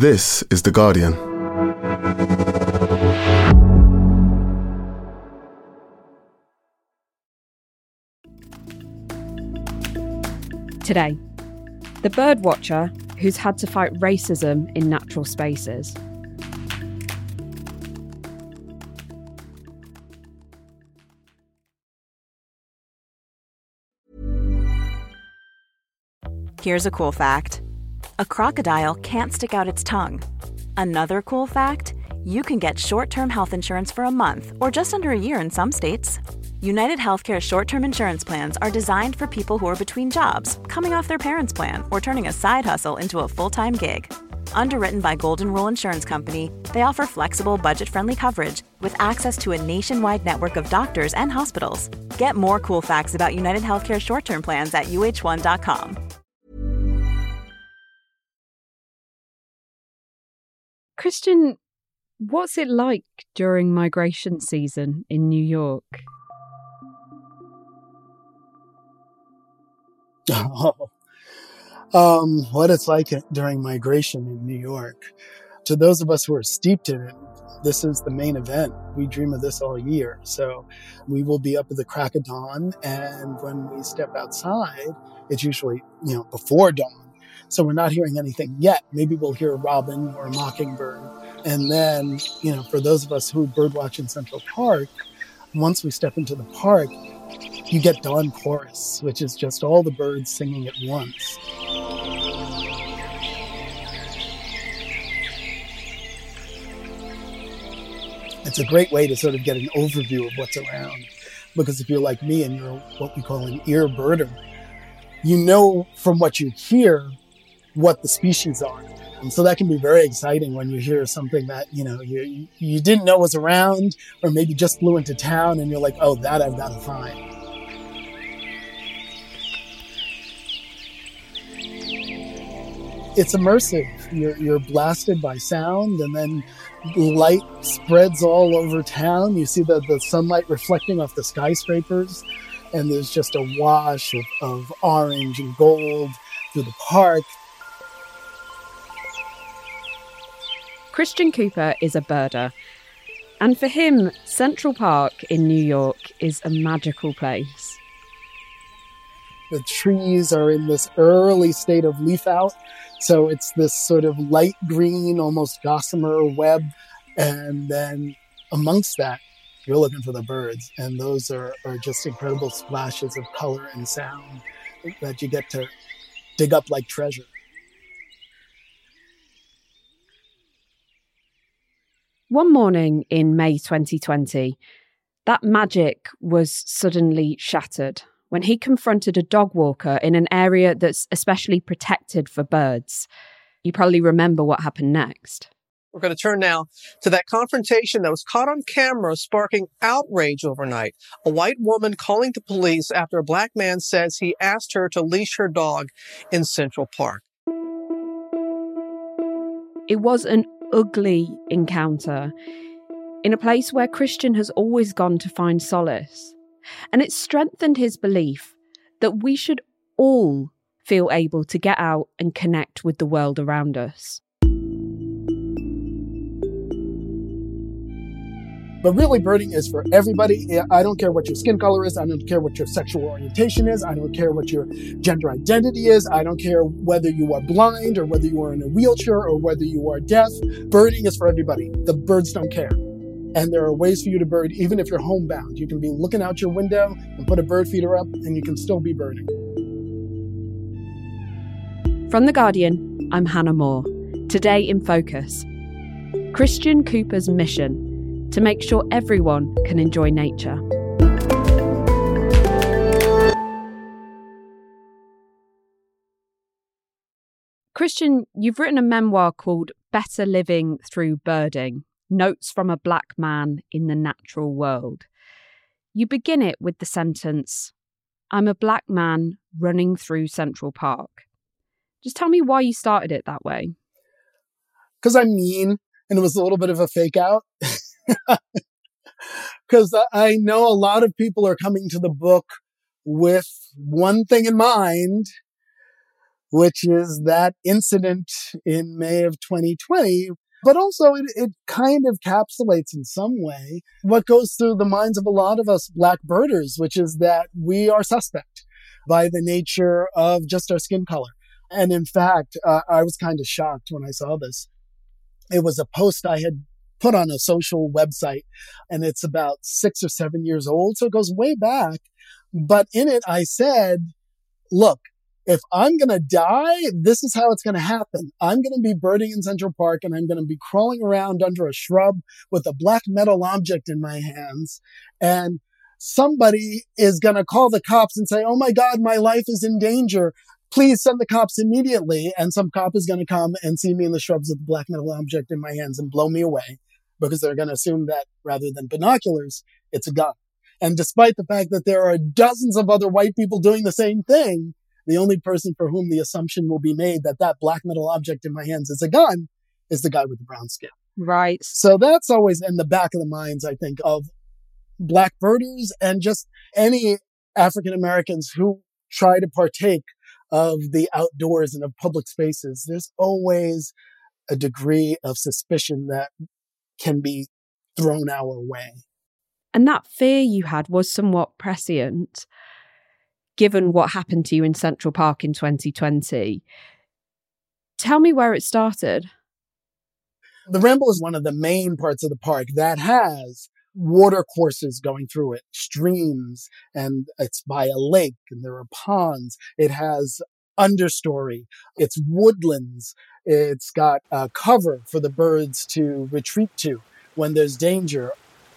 This is The Guardian. Today, the birdwatcher who's had to fight racism in natural spaces. Here's a cool fact. A crocodile can't stick out its tongue. Another cool fact, you can get short-term health insurance for a month or just under a year in some states. United Healthcare short-term insurance plans are designed for people who are between jobs, coming off their parents' plan, or turning a side hustle into a full-time gig. Underwritten by Golden Rule Insurance Company, they offer flexible, budget-friendly coverage with access to a nationwide network of doctors and hospitals. Get more cool facts about United Healthcare short-term plans at uh1.com. Christian, what's it like during migration season in New York? What it's like during migration in New York. To those of us who are steeped in it, this is the main event. We dream of this all year. So we will be up at the crack of dawn, and when we step outside, it's usually, before dawn. So we're not hearing anything yet. Maybe we'll hear a robin or a mockingbird. And then, for those of us who birdwatch in Central Park, once we step into the park, you get dawn chorus, which is just all the birds singing at once. It's a great way to sort of get an overview of what's around. Because if you're like me and you're what we call an ear birder, you know from what you hear what the species are. And so that can be very exciting when you hear something that, you didn't know was around, or maybe just flew into town and you're like, oh, that I've got to find. It's immersive. You're blasted by sound, and then light spreads all over town. You see the sunlight reflecting off the skyscrapers, and there's just a wash of orange and gold through the park. Christian Cooper is a birder, and for him, Central Park in New York is a magical place. The trees are in this early state of leaf out, so it's this sort of light green, almost gossamer web, and then amongst that, you're looking for the birds, and those are just incredible splashes of color and sound that you get to dig up like treasure. One morning in May 2020, that magic was suddenly shattered when he confronted a dog walker in an area that's especially protected for birds. You probably remember what happened next. We're going to turn now to that confrontation that was caught on camera, sparking outrage overnight. A white woman calling the police after a black man says he asked her to leash her dog in Central Park. It was an ugly encounter in a place where Christian has always gone to find solace. And it strengthened his belief that we should all feel able to get out and connect with the world around us. But really, birding is for everybody. I don't care what your skin color is. I don't care what your sexual orientation is. I don't care what your gender identity is. I don't care whether you are blind or whether you are in a wheelchair or whether you are deaf. Birding is for everybody. The birds don't care. And there are ways for you to bird even if you're homebound. You can be looking out your window and put a bird feeder up and you can still be birding. From The Guardian, I'm Hannah Moore. Today in Focus, Christian Cooper's mission to make sure everyone can enjoy nature. Christian, you've written a memoir called Better Living Through Birding, Notes from a Black Man in the Natural World. You begin it with the sentence, I'm a black man running through Central Park. Just tell me why you started it that way. Because I'm mean, and it was a little bit of a fake out. Because I know a lot of people are coming to the book with one thing in mind, which is that incident in May of 2020. But also it kind of encapsulates in some way what goes through the minds of a lot of us Black birders, which is that we are suspect by the nature of just our skin color. And in fact, I was kind of shocked when I saw this. It was a post I had put on a social website, and it's about 6 or 7 years old. So it goes way back. But in it, I said, look, if I'm going to die, this is how it's going to happen. I'm going to be birding in Central Park, and I'm going to be crawling around under a shrub with a black metal object in my hands. And somebody is going to call the cops and say, oh my God, my life is in danger. Please send the cops immediately. And some cop is going to come and see me in the shrubs with a black metal object in my hands and blow me away, because they're going to assume that rather than binoculars, it's a gun. And despite the fact that there are dozens of other white people doing the same thing, the only person for whom the assumption will be made that that black metal object in my hands is a gun is the guy with the brown skin. Right. So that's always in the back of the minds, I think, of Black birders and just any African Americans who try to partake of the outdoors and of public spaces. There's always a degree of suspicion that can be thrown our way. And that fear you had was somewhat prescient, given what happened to you in Central Park in 2020. Tell me where it started. The Ramble is one of the main parts of the park that has water courses going through it, streams, and it's by a lake, and there are ponds. It has understory. It's woodlands. It's got a cover for the birds to retreat to when there's danger.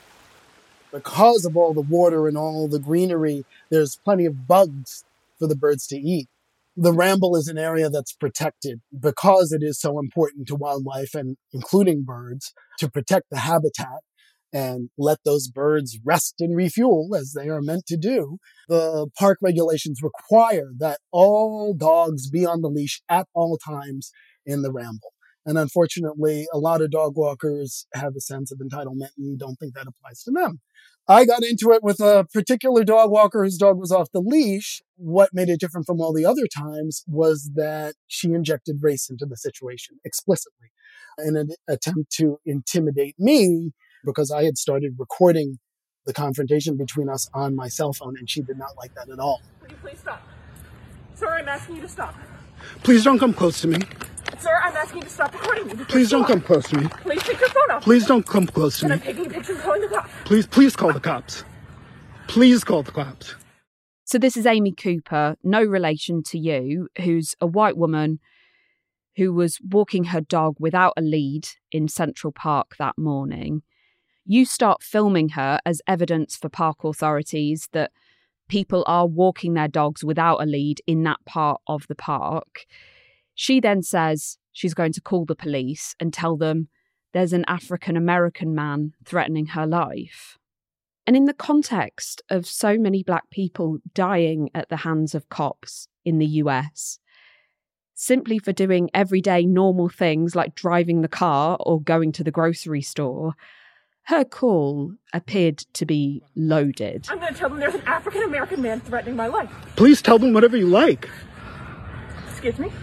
Because of all the water and all the greenery, there's plenty of bugs for the birds to eat. The Ramble is an area that's protected because it is so important to wildlife and including birds to protect the habitat and let those birds rest and refuel as they are meant to do. The park regulations require that all dogs be on the leash at all times in the Ramble. And unfortunately, a lot of dog walkers have a sense of entitlement and don't think that applies to them. I got into it with a particular dog walker whose dog was off the leash. What made it different from all the other times was that she injected race into the situation explicitly in an attempt to intimidate me, because I had started recording the confrontation between us on my cell phone, and she did not like that at all. Would you please stop? Sir, I'm asking you to stop. Please don't come close to me. Sir, I'm asking you to stop recording me. Please don't come close to me. Please take your phone off. Please don't come close to And me. I'm taking a picture and calling the cops. Please call the cops. Please call the cops. So this is Amy Cooper, no relation to you, who's a white woman who was walking her dog without a lead in Central Park that morning. You start filming her as evidence for park authorities that people are walking their dogs without a lead in that part of the park. She then says she's going to call the police and tell them there's an African-American man threatening her life. And in the context of so many Black people dying at the hands of cops in the US, simply for doing everyday normal things like driving the car or going to the grocery store, her call appeared to be loaded. I'm going to tell them there's an African-American man threatening my life. Please tell them whatever you like. Excuse me?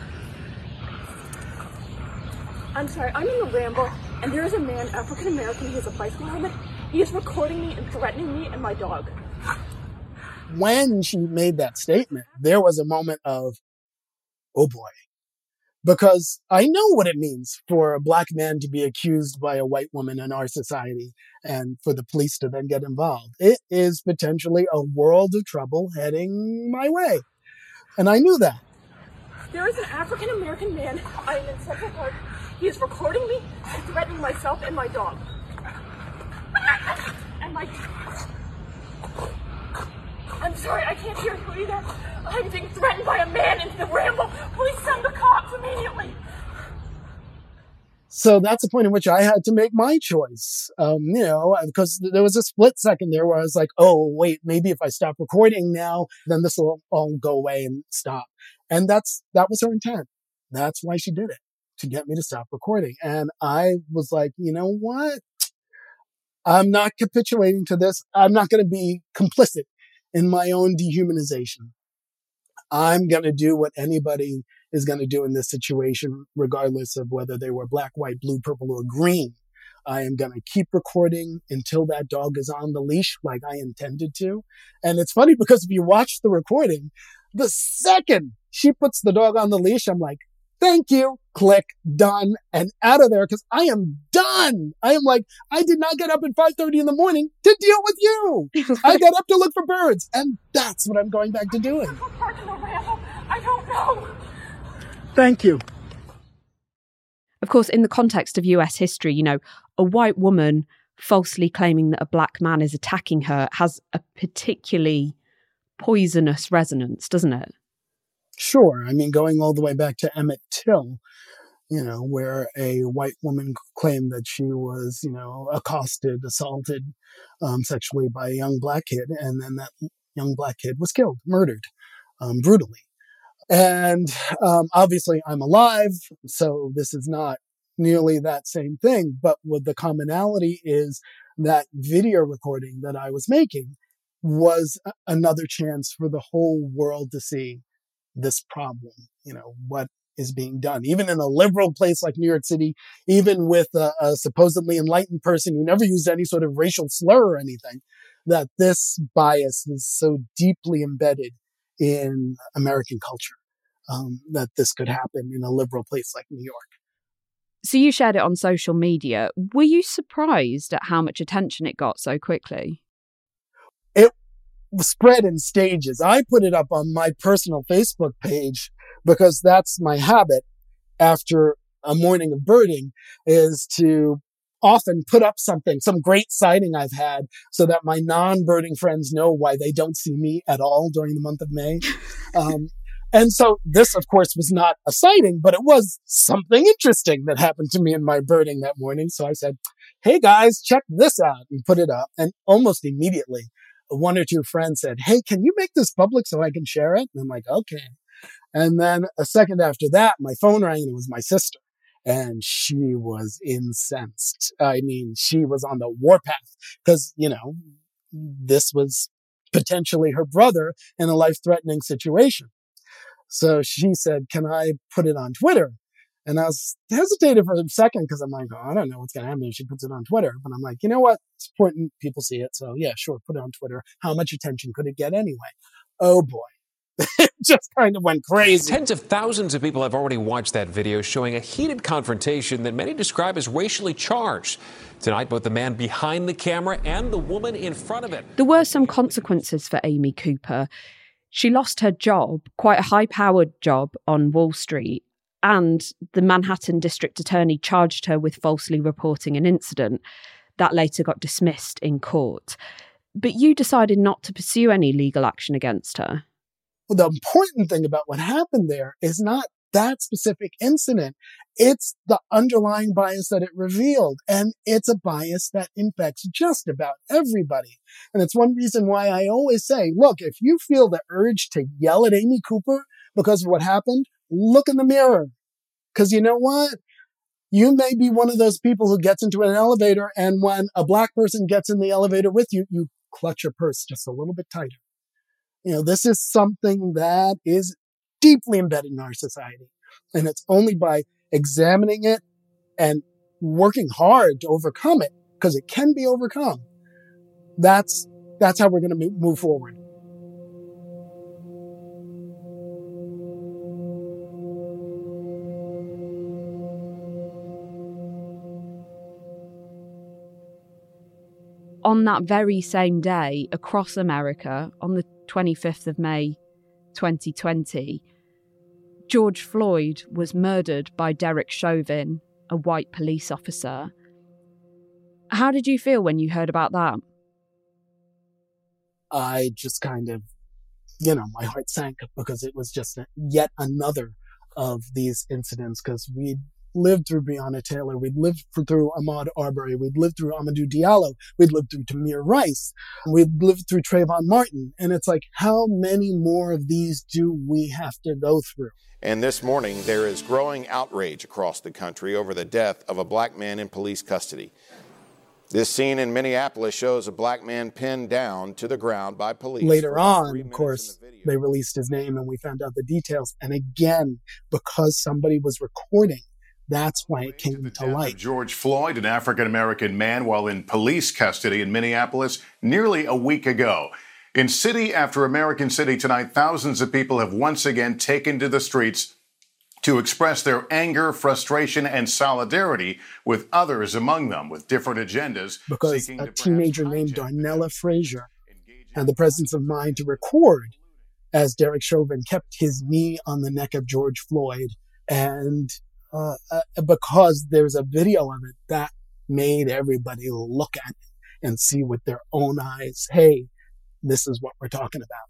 I'm sorry, I'm in the Ramble, and there is a man, African-American, he has a bicycle helmet. He is recording me and threatening me and my dog. When she made that statement, there was a moment of, oh boy. Because I know what it means for a Black man to be accused by a white woman in our society and for the police to then get involved. It is potentially a world of trouble heading my way. And I knew that. There is an African-American man. I am in Central Park. He is recording me and threatening myself and my dog. And my... I'm sorry, I can't hear you either. I'm being threatened by a man in the Ramble. Please send the cops immediately. So that's the point in which I had to make my choice. Because there was a split second there where I was like, oh, wait, maybe if I stop recording now, then this will all go away and stop. And that was her intent. That's why she did it, to get me to stop recording. And I was like, you know what? I'm not capitulating to this. I'm not going to be complicit in my own dehumanization. I'm going to do what anybody is going to do in this situation, regardless of whether they were black, white, blue, purple, or green. I am going to keep recording until that dog is on the leash like I intended to. And it's funny because if you watch the recording, the second she puts the dog on the leash, I'm like, thank you, click, done, and out of there because I am done. I am like, I did not get up at 5:30 in the morning to deal with you. I got up to look for birds, and that's what I'm going back to doing. I don't know. Thank you. Of course, in the context of US history, you know, a white woman falsely claiming that a black man is attacking her has a particularly poisonous resonance, doesn't it? Sure. I mean, going all the way back to Emmett Till, you know, where a white woman claimed that she was, you know, accosted, assaulted sexually by a young black kid. And then that young black kid was killed, murdered brutally. And obviously I'm alive, so this is not nearly that same thing. But what the commonality is that video recording that I was making was another chance for the whole world to see this problem, you know, what is being done. Even in a liberal place like New York City, even with a supposedly enlightened person who never used any sort of racial slur or anything, that this bias is so deeply embedded in American culture that this could happen in a liberal place like New York. So you shared it on social media. Were you surprised at how much attention it got so quickly? It spread in stages. I put it up on my personal Facebook page because that's my habit after a morning of birding, is to often put up something, some great sighting I've had, so that my non-birding friends know why they don't see me at all during the month of May. And so this, of course, was not a sighting, but it was something interesting that happened to me in my birding that morning. So I said, hey guys, check this out, and put it up. And almost immediately, one or two friends said, hey, can you make this public so I can share it? And I'm like, okay. And then a second after that, my phone rang and it was my sister. And she was incensed. I mean, she was on the warpath because, you know, this was potentially her brother in a life-threatening situation. So she said, can I put it on Twitter? And I was hesitated for a second because I'm like, oh, I don't know what's going to happen if she puts it on Twitter. But I'm like, you know what? It's important. People see it. So yeah, sure, put it on Twitter. How much attention could it get anyway? Oh boy. It just kind of went crazy. Tens of thousands of people have already watched that video showing a heated confrontation that many describe as racially charged. Tonight, both the man behind the camera and the woman in front of it. There were some consequences for Amy Cooper. She lost her job, quite a high-powered job on Wall Street, and the Manhattan District Attorney charged her with falsely reporting an incident that later got dismissed in court. But you decided not to pursue any legal action against her. Well, the important thing about what happened there is not that specific incident. It's the underlying bias that it revealed. And it's a bias that infects just about everybody. And it's one reason why I always say, look, if you feel the urge to yell at Amy Cooper because of what happened, look in the mirror. Because you know what? You may be one of those people who gets into an elevator, and when a black person gets in the elevator with you, you clutch your purse just a little bit tighter. You know, this is something that is deeply embedded in our society. And it's only by examining it and working hard to overcome it, because it can be overcome. That's how we're going to move forward. On that very same day, across America, on the 25th of May, 2020, George Floyd was murdered by Derek Chauvin, a white police officer. How did you feel when you heard about that? I just kind of, my heart sank because it was just yet another of these incidents, because we'd lived through Breonna Taylor, we'd lived through Ahmaud Arbery, we'd lived through Amadou Diallo, we'd lived through Tamir Rice, we'd lived through Trayvon Martin. And it's like, how many more of these do we have to go through? And this morning, there is growing outrage across the country over the death of a black man in police custody. This scene in Minneapolis shows a black man pinned down to the ground by police. Later on, of course, they released his name and we found out the details. And again, because somebody was recording, that's why it came to light. George Floyd, an African-American man, while in police custody in Minneapolis nearly a week ago. In city after American city tonight, thousands of people have once again taken to the streets to express their anger, frustration, and solidarity with others among them with different agendas. Because a teenager named Darnella Frazier had the presence of mind to record as Derek Chauvin kept his knee on the neck of George Floyd. And because there's a video of it, that made everybody look at it and see with their own eyes, hey, this is what we're talking about.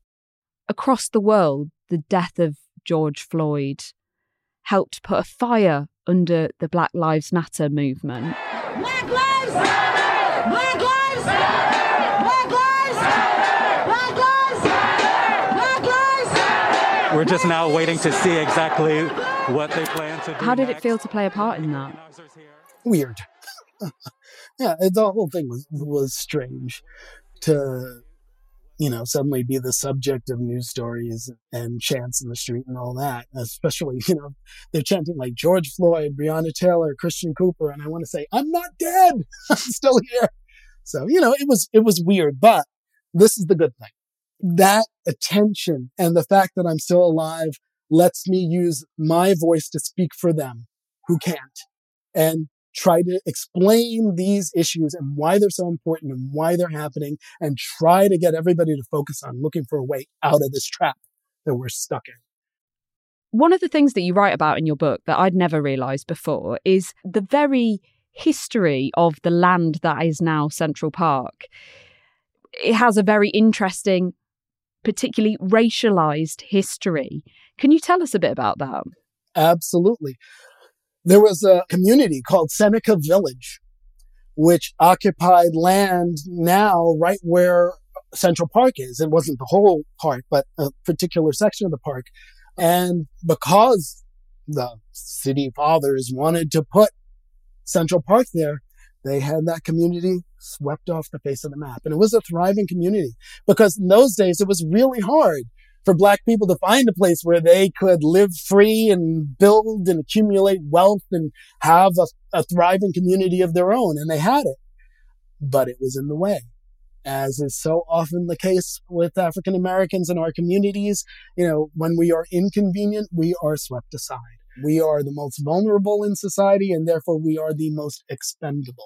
Across the world, the death of George Floyd helped put a fire under the Black Lives Matter movement. Black lives! Black lives! Black lives! Black lives! Black lives! We're just now waiting to see exactly what they plan to do. How did it feel to play a part in that? Weird. Yeah, the whole thing was strange to, suddenly be the subject of news stories and chants in the street and all that. Especially, they're chanting like George Floyd, Breonna Taylor, Christian Cooper. And I want to say, I'm not dead. I'm still here. So, it was weird, but this is the good thing. That attention and the fact that I'm still alive lets me use my voice to speak for them who can't and try to explain these issues and why they're so important and why they're happening and try to get everybody to focus on looking for a way out of this trap that we're stuck in. One of the things that you write about in your book that I'd never realised before is the very history of the land that is now Central Park. It has a very interesting, particularly racialised history. Can you tell us a bit about that? Absolutely. There was a community called Seneca Village, which occupied land now right where Central Park is. It wasn't the whole park, but a particular section of the park. And because the city fathers wanted to put Central Park there, they had that community swept off the face of the map. And it was a thriving community because in those days, it was really hard for Black people to find a place where they could live free and build and accumulate wealth and have a thriving community of their own. And they had it, but it was in the way. As is so often the case with African Americans in our communities, when we are inconvenient, we are swept aside. We are the most vulnerable in society, and therefore we are the most expendable.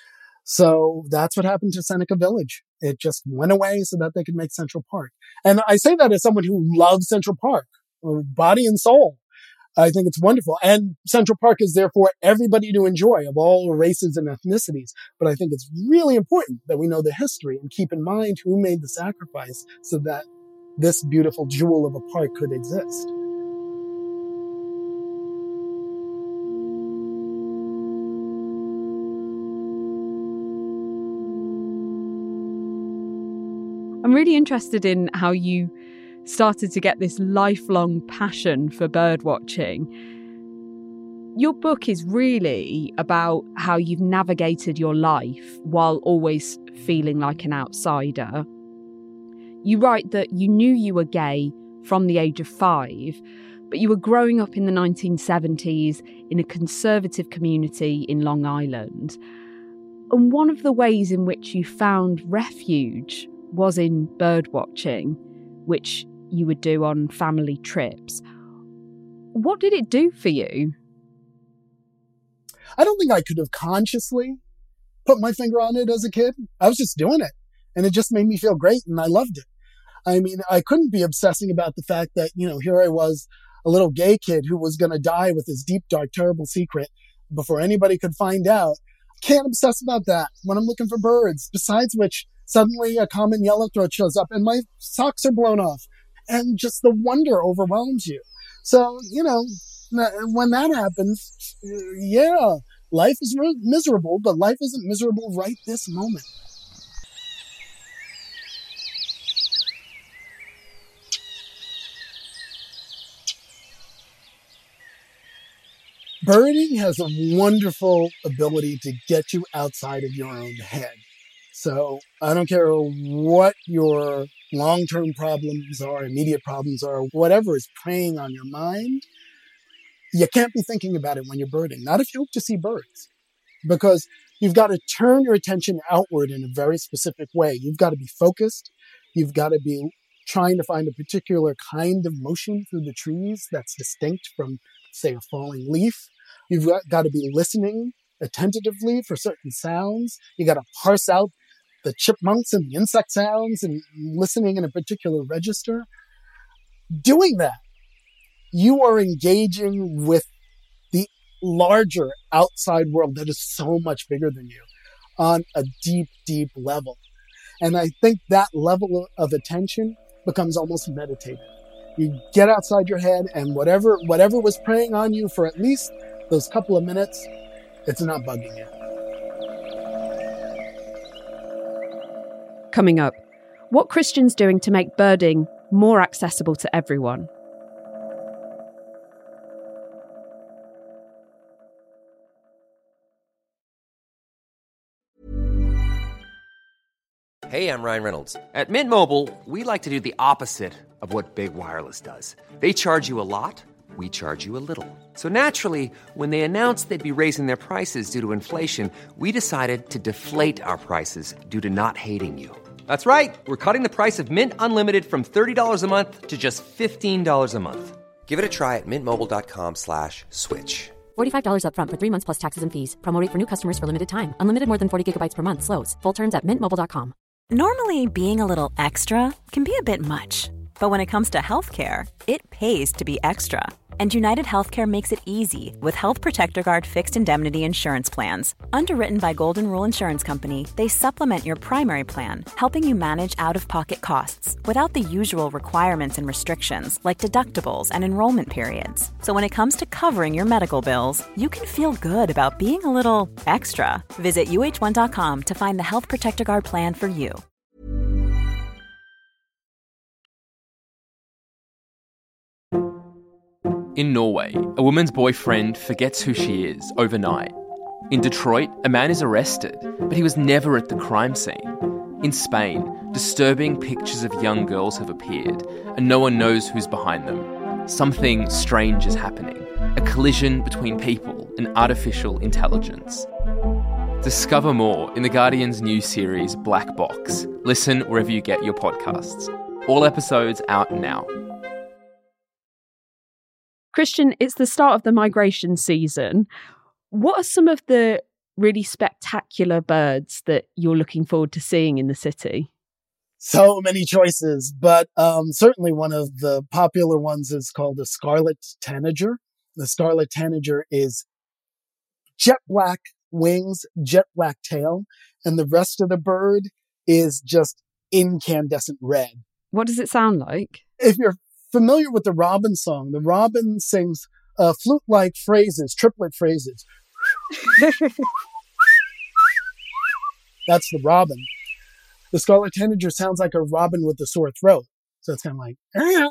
So that's what happened to Seneca Village. It just went away so that they could make Central Park. And I say that as someone who loves Central Park, body and soul. I think it's wonderful. And Central Park is there for everybody to enjoy of all races and ethnicities. But I think it's really important that we know the history and keep in mind who made the sacrifice so that this beautiful jewel of a park could exist. I'm really interested in how you started to get this lifelong passion for bird watching. Your book is really about how you've navigated your life while always feeling like an outsider. You write that you knew you were gay from the age of 5, but you were growing up in the 1970s in a conservative community in Long Island. And one of the ways in which you found refuge was in bird watching, which you would do on family trips. What did it do for you? I don't think I could have consciously put my finger on it as a kid. I was just doing it, and it just made me feel great, and I loved it. I mean, I couldn't be obsessing about the fact that, here I was, a little gay kid who was going to die with his deep, dark, terrible secret before anybody could find out. Can't obsess about that when I'm looking for birds. Besides which, suddenly a common yellowthroat shows up and my socks are blown off and just the wonder overwhelms you. So, when that happens, life is miserable, but life isn't miserable right this moment. Birding has a wonderful ability to get you outside of your own head. So I don't care what your long-term problems are, immediate problems are, whatever is preying on your mind, you can't be thinking about it when you're birding. Not if you hope to see birds, because you've got to turn your attention outward in a very specific way. You've got to be focused. You've got to be trying to find a particular kind of motion through the trees that's distinct from, say, a falling leaf. You've got to be listening attentively for certain sounds. You got to parse out the chipmunks and the insect sounds and listening in a particular register. Doing that, you are engaging with the larger outside world that is so much bigger than you on a deep, deep level. And I think that level of attention becomes almost meditative. You get outside your head, and whatever was preying on you for at least those couple of minutes, it's not bugging you. Coming up, what Christian's doing to make birding more accessible to everyone. Hey, I'm Ryan Reynolds. At Mint Mobile, we like to do the opposite of what Big Wireless does. They charge you a lot, we charge you a little. So naturally, when they announced they'd be raising their prices due to inflation, we decided to deflate our prices due to not hating you. That's right. We're cutting the price of Mint Unlimited from $30 a month to just $15 a month. Give it a try at mintmobile.com/switch. $45 up front for 3 months plus taxes and fees. Promo rate for new customers for limited time. Unlimited more than 40 gigabytes per month. Slows full terms at mintmobile.com. Normally, being a little extra can be a bit much. But when it comes to healthcare, it pays to be extra. And United Healthcare makes it easy with Health Protector Guard fixed indemnity insurance plans. Underwritten by Golden Rule Insurance Company, they supplement your primary plan, helping you manage out-of-pocket costs without the usual requirements and restrictions like deductibles and enrollment periods. So when it comes to covering your medical bills, you can feel good about being a little extra. Visit uh1.com to find the Health Protector Guard plan for you. In Norway, a woman's boyfriend forgets who she is overnight. In Detroit, a man is arrested, but he was never at the crime scene. In Spain, disturbing pictures of young girls have appeared, and no one knows who's behind them. Something strange is happening, a collision between people and artificial intelligence. Discover more in The Guardian's new series, Black Box. Listen wherever you get your podcasts. All episodes out now. Christian, it's the start of the migration season. What are some of the really spectacular birds that you're looking forward to seeing in the city? So many choices, but certainly one of the popular ones is called the scarlet tanager. The scarlet tanager is jet black wings, jet black tail, and the rest of the bird is just incandescent red. What does it sound like? If you're familiar with the robin song, the robin sings flute-like phrases, triplet phrases. That's the robin. The scarlet tanager sounds like a robin with a sore throat. So it's kind of like...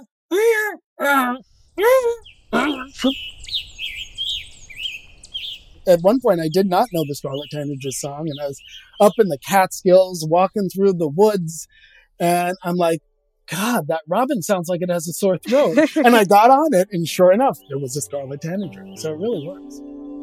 At one point, I did not know the scarlet tanager song, and I was up in the Catskills, walking through the woods, and I'm like, God, that robin sounds like it has a sore throat. And I got on it, and sure enough, it was a scarlet tanager. So it really works.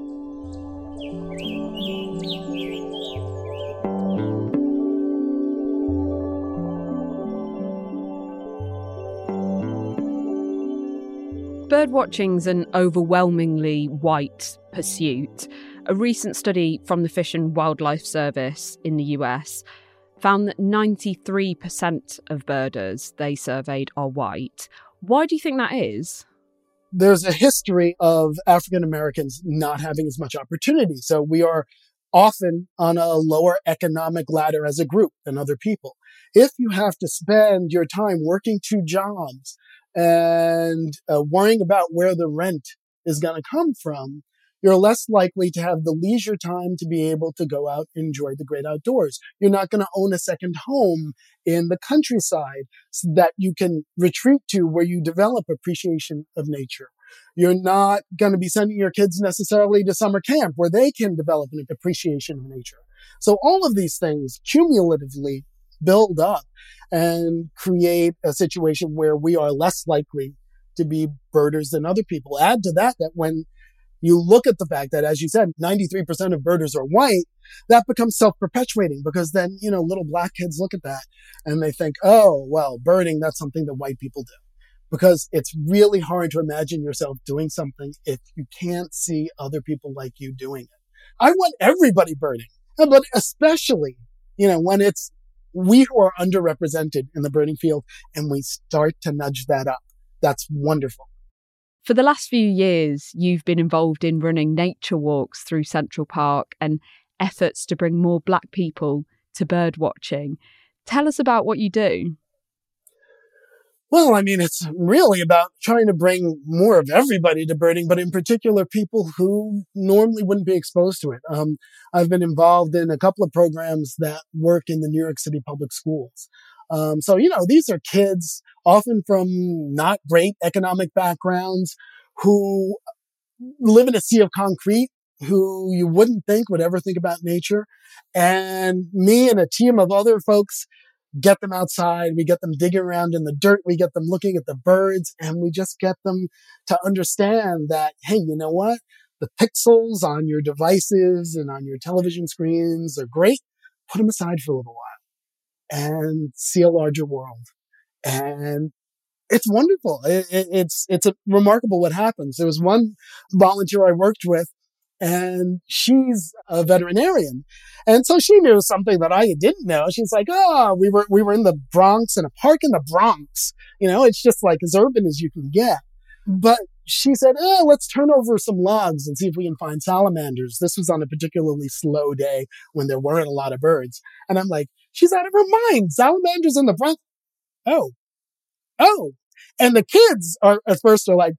Birdwatching's an overwhelmingly white pursuit. A recent study from the Fish and Wildlife Service in the US found that 93% of birders they surveyed are white. Why do you think that is? There's a history of African Americans not having as much opportunity. So we are often on a lower economic ladder as a group than other people. If you have to spend your time working 2 jobs and worrying about where the rent is going to come from, you're less likely to have the leisure time to be able to go out and enjoy the great outdoors. You're not going to own a second home in the countryside so that you can retreat to where you develop appreciation of nature. You're not going to be sending your kids necessarily to summer camp where they can develop an appreciation of nature. So all of these things cumulatively build up and create a situation where we are less likely to be birders than other people. Add to that when you look at the fact that, as you said, 93% of birders are white, that becomes self-perpetuating because then, little black kids look at that and they think, oh, well, birding, that's something that white people do. Because it's really hard to imagine yourself doing something if you can't see other people like you doing it. I want everybody birding, but especially, when it's we who are underrepresented in the birding field and we start to nudge that up. That's wonderful. For the last few years, you've been involved in running nature walks through Central Park and efforts to bring more black people to bird watching. Tell us about what you do. Well, it's really about trying to bring more of everybody to birding, but in particular, people who normally wouldn't be exposed to it. I've been involved in a couple of programs that work in the New York City public schools. So, these are kids often from not great economic backgrounds who live in a sea of concrete, who you wouldn't think would ever think about nature. And me and a team of other folks get them outside. We get them digging around in the dirt. We get them looking at the birds, and we just get them to understand that, hey, you know what? The pixels on your devices and on your television screens are great. Put them aside for a little while and see a larger world. And it's wonderful. It's remarkable what happens. There was one volunteer I worked with, and she's a veterinarian. And so she knew something that I didn't know. She's like, we were in the Bronx, in a park in the Bronx. It's just like as urban as you can get. But she said, let's turn over some logs and see if we can find salamanders. This was on a particularly slow day when there weren't a lot of birds. And I'm like, she's out of her mind. Salamanders in the Bronx. Oh. And the kids are at first like,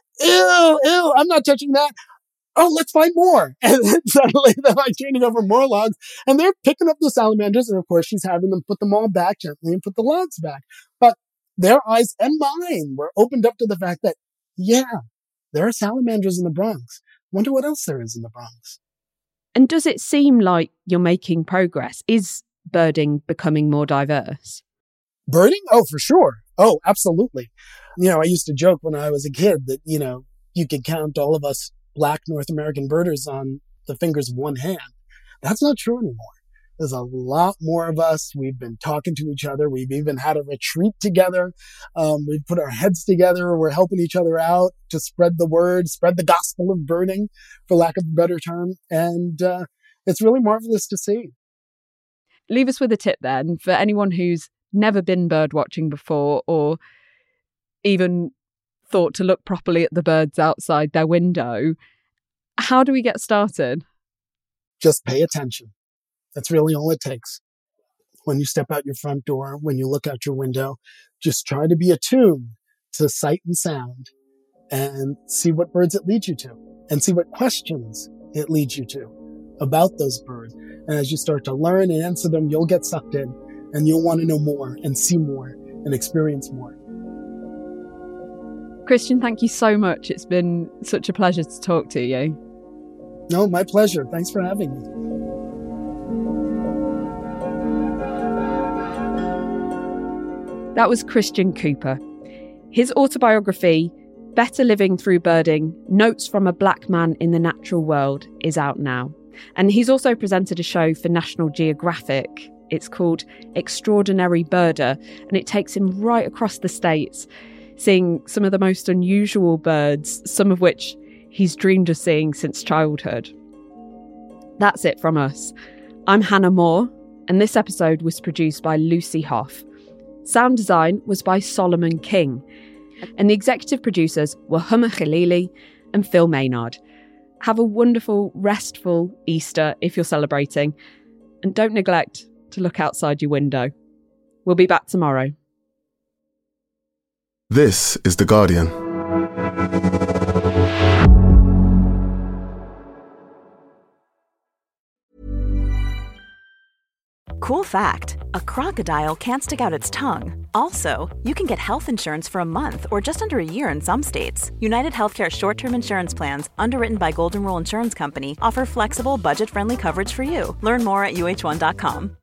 ew, I'm not touching that. Oh, let's find more. And then suddenly they're like turning over more logs and they're picking up the salamanders. And of course, she's having them put them all back gently and put the logs back. But their eyes and mine were opened up to the fact that, yeah, there are salamanders in the Bronx. Wonder what else there is in the Bronx. And does it seem like you're making progress? Is birding becoming more diverse? Birding? Oh, for sure. Oh, absolutely. I used to joke when I was a kid that, you could count all of us Black North American birders on the fingers of one hand. That's not true anymore. There's a lot more of us. We've been talking to each other. We've even had a retreat together. We've put our heads together. We're helping each other out to spread the word, spread the gospel of birding, for lack of a better term. And it's really marvelous to see. Leave us with a tip then for anyone who's never been bird watching before or even thought to look properly at the birds outside their window. How do we get started? Just pay attention. That's really all it takes. When you step out your front door, when you look out your window, just try to be attuned to sight and sound and see what birds it leads you to and see what questions it leads you to about those birds. And as you start to learn and answer them, you'll get sucked in and you'll want to know more and see more and experience more. Christian, thank you so much. It's been such a pleasure to talk to you. No, my pleasure. Thanks for having me. That was Christian Cooper. His autobiography, Better Living Through Birding, Notes from a Black Man in the Natural World, is out now. And he's also presented a show for National Geographic. It's called Extraordinary Birder, and it takes him right across the states, seeing some of the most unusual birds, some of which he's dreamed of seeing since childhood. That's it from us. I'm Hannah Moore, and this episode was produced by Lucy Hoff. Sound design was by Solomon King, and the executive producers were Huma Khalili and Phil Maynard. Have a wonderful, restful Easter if you're celebrating, and don't neglect to look outside your window. We'll be back tomorrow. This is The Guardian. Cool fact, a crocodile can't stick out its tongue. Also, you can get health insurance for a month or just under a year in some states. United Healthcare short-term insurance plans, underwritten by Golden Rule Insurance Company, offer flexible, budget-friendly coverage for you. Learn more at uh1.com.